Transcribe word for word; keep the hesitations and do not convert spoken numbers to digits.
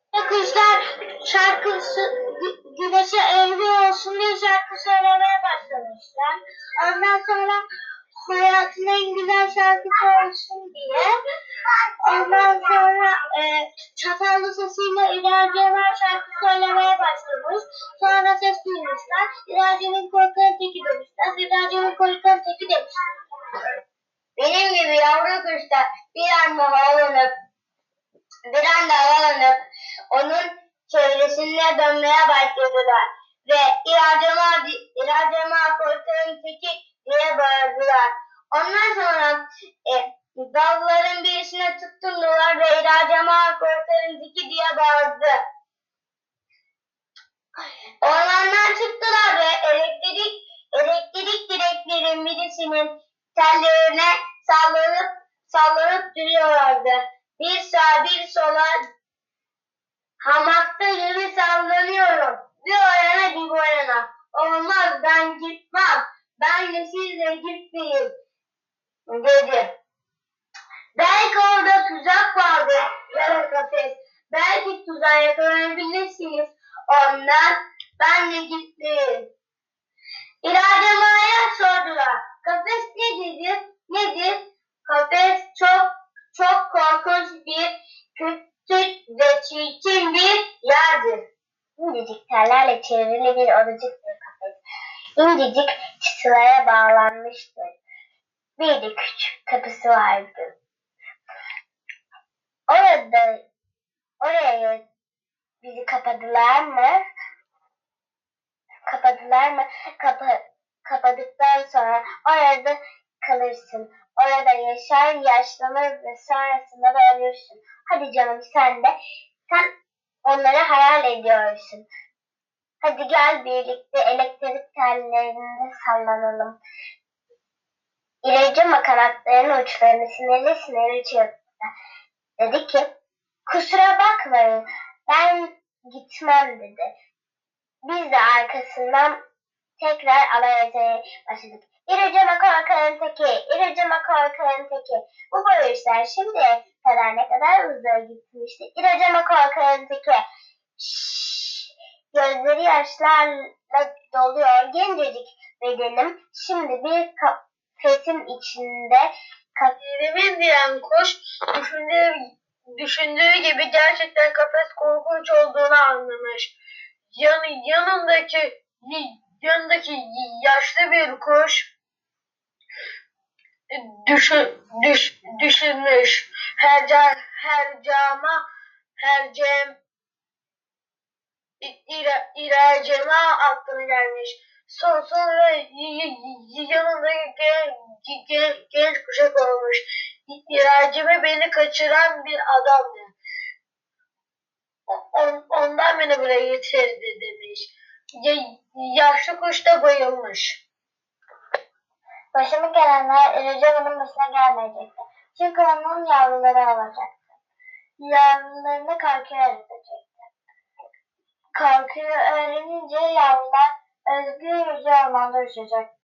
Ve kuşlar şarkısı gü- güneşe eğri olsun diye şarkı söylemeye başlamışlar. Ondan sonra hayatın en güzel şarkısı olsun diye. Ondan sonra e, çatallı sesiyle İlerceler şarkı söylemeye başlamış. Sonra ses duymuşlar. İlercenin korkan teki demişler. İlercenin korkan teki demişler. Benim gibi yavru kuşlar bir anda havalanıp bir anda havalanıp onun çevresine dönmeye başladılar ve İracema, İracema korkarım teki diye bağırdılar. Ondan sonra e, dalların birisine tutturdular ve İracema korkarım teki diye bağırdı. Ormandan çıktılar ve elektrik elektrik direklerin birisinin tellerine sallanıp sallanıp duruyorlardı. Bir sağa bir sola hamakta gibi sallanıyorum. Bir o yana bir bu yana. Olmaz, ben gitmem. Ben de sizle gitmeyeyim dedi. Belki orada tuzak vardır ya da kafes. Belki tuzağa yakalanabilirsiniz. Ondan ben de gitmeyeyim. İrademaya sordular. Kafes nedir? Nedir? Kafes çok çok korkunç bir, kötü ve çirkin bir yerdir. İncecik tellerle çevrili bir odacık bir kafes. İncecik çıtalara bağlanmıştır. Bir de küçük kapısı vardı. Orada, oraya bizi kapadılar mı? Kapadılar mı? Kapı, kapadıktan sonra orada kalırsın. Orada yaşar, yaşlanır ve sonrasında da ölürsün. Hadi canım sen de. Sen onları hayal ediyorsun. Hadi gel birlikte elektrik tellerinde sallanalım. İlacıma kanatlarının uçlarını sinirli sinirli çırptı. Dedi ki, kusura bakmayın, ben gitmem dedi. Biz de arkasından tekrar alay etmeye başladık. İlacıma korkarım teki, ilacıma korkarım teki. Bu bağırışlar şimdiye kadar ne kadar uzağa gitmişti. İlacıma korkarım teki. Şşş, gözleri yaşlarla doluyor gencecik bedenim. Şimdi bir kafesin içinde kafirimiz diyen kuş düşündüğü, düşündüğü gibi gerçekten kafes korkunç olduğunu anlamış. Yan, yanındaki yanındaki yaşlı bir kuş düşün, düş, düşünmüş. Herca, hercama hercem İra, İracema aklına gelmiş. Son, sonra yanındaki genç, genç, genç kuşak olmuş. İraceme beni kaçıran bir adamdı. On, ondan beni buraya getirdi demiş. Ya, yaşlı kuş da bayılmış. Başıma gelenler İracema'nın başına gelmeyecekti. Çünkü onun yavruları olacaktı. Yavrularını karkıya öğretecekti. Korkuyu öğrenince yavrular özgürce ormanda uçacak.